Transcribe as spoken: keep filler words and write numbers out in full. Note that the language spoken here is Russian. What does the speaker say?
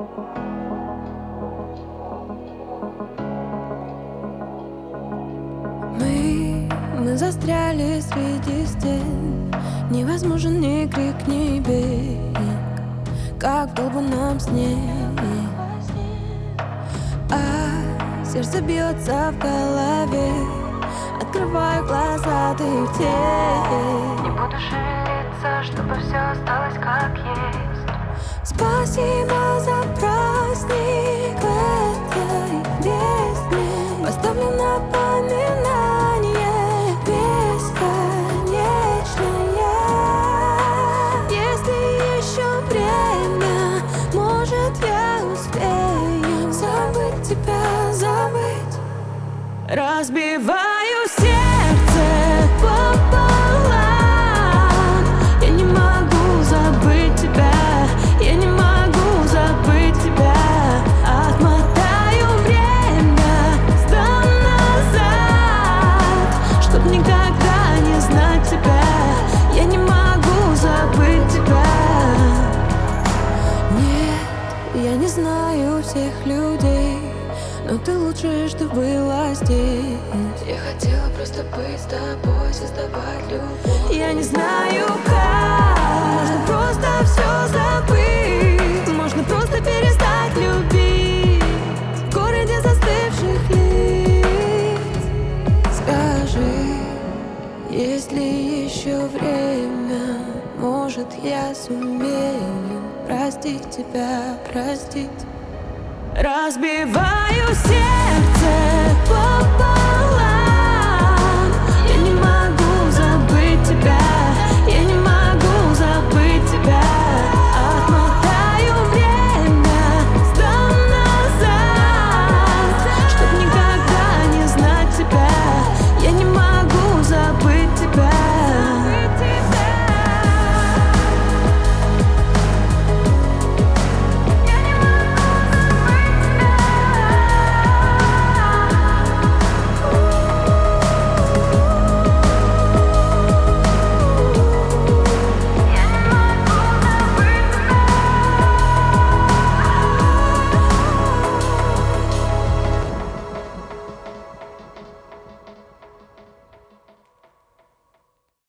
Мы, мы застряли среди стен. Невозможен ни крик, ни бег, как в долбанном сне. А сердце бьется в голове. Открываю глаза, ты в тень. Не буду шевелиться, чтобы все осталось как есть. Спасибо за праздник в этой бездне. Поставлю напоминание бесконечное. Если еще время, может, я успею забыть тебя, забыть. Разбиваю сердце пополам. Я не могу забыть тебя. Я не могу забыть тебя. Отмотаю время сто назад, чтоб никогда не знать тебя. Я не могу забыть тебя. Нет, я не знаю всех людей, но ты лучшее, что было здесь. Я хотела просто быть с тобой, создавать любовь. Я не знаю как. Можно просто все забыть. Можно просто перестать любить в городе застывших лиц. Скажи, есть ли еще время? Может, я сумею простить тебя, простить. Разбиваю сердце пополам.